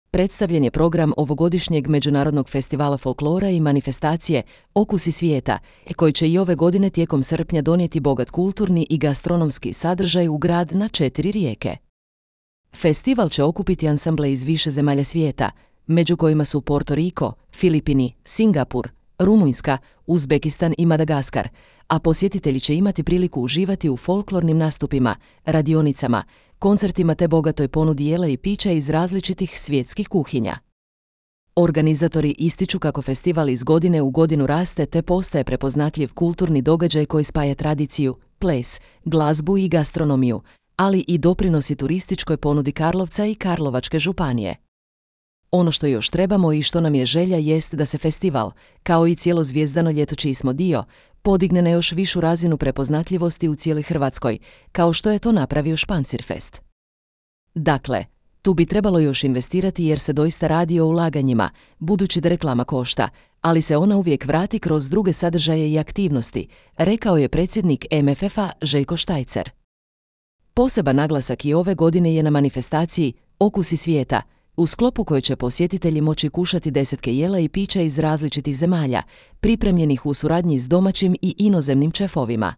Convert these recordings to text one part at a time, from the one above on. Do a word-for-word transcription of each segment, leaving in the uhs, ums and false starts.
predstavljen je program ovogodišnjeg Međunarodnog festivala folklora i manifestacije Okusi svijeta, koji će i ove godine tijekom srpnja donijeti bogat kulturni i gastronomski sadržaj u grad na četiri rijeke. Festival će okupiti ansamble iz više zemalja svijeta, među kojima su Porto Riko, Filipini, Singapur, Rumunjska, Uzbekistan i Madagaskar, a posjetitelji će imati priliku uživati u folklornim nastupima, radionicama, koncertima te bogatoj ponudi jela i pića iz različitih svjetskih kuhinja. Organizatori ističu kako festival iz godine u godinu raste te postaje prepoznatljiv kulturni događaj koji spaja tradiciju, ples, glazbu i gastronomiju, ali i doprinosi turističkoj ponudi Karlovca i Karlovačke županije. Ono što još trebamo i što nam je želja jest da se festival, kao i cijelo Zvijezdano ljeto čiji smo dio, podigne na još višu razinu prepoznatljivosti u cijeloj Hrvatskoj, kao što je to napravio Špancirfest. Dakle, tu bi trebalo još investirati jer se doista radi o ulaganjima, budući da reklama košta, ali se ona uvijek vrati kroz druge sadržaje i aktivnosti, rekao je predsjednik em ef ef-a Željko Štajcer. Poseban naglasak i ove godine je na manifestaciji Okusi svijeta, u sklopu koje će posjetitelji moći kušati desetke jela i pića iz različitih zemalja, pripremljenih u suradnji s domaćim i inozemnim šefovima.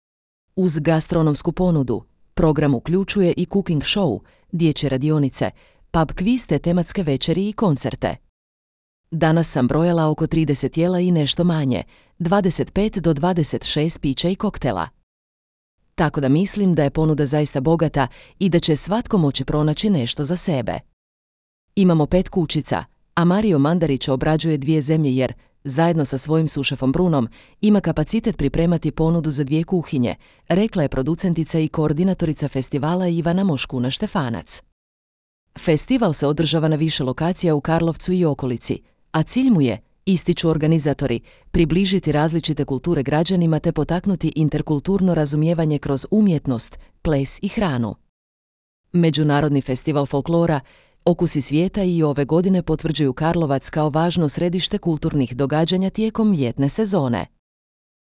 Uz gastronomsku ponudu, program uključuje i cooking show, dječje radionice, pub quiz te tematske večeri i koncerte. Danas sam brojala oko trideset jela i nešto manje, dvadeset pet do dvadeset šest pića i koktela. Tako da mislim da je ponuda zaista bogata i da će svatko moći pronaći nešto za sebe. Imamo pet kućica, a Mario Mandarić obrađuje dvije zemlje jer, zajedno sa svojim sušefom Brunom, ima kapacitet pripremati ponudu za dvije kuhinje, rekla je producentica i koordinatorica festivala Ivana Moškuna Štefanac. Festival se održava na više lokacija u Karlovcu i okolici, a cilj mu je, ističu organizatori, približiti različite kulture građanima te potaknuti interkulturno razumijevanje kroz umjetnost, ples i hranu. Međunarodni festival folklora Okusi svijeta i ove godine potvrđuju Karlovac kao važno središte kulturnih događanja tijekom ljetne sezone.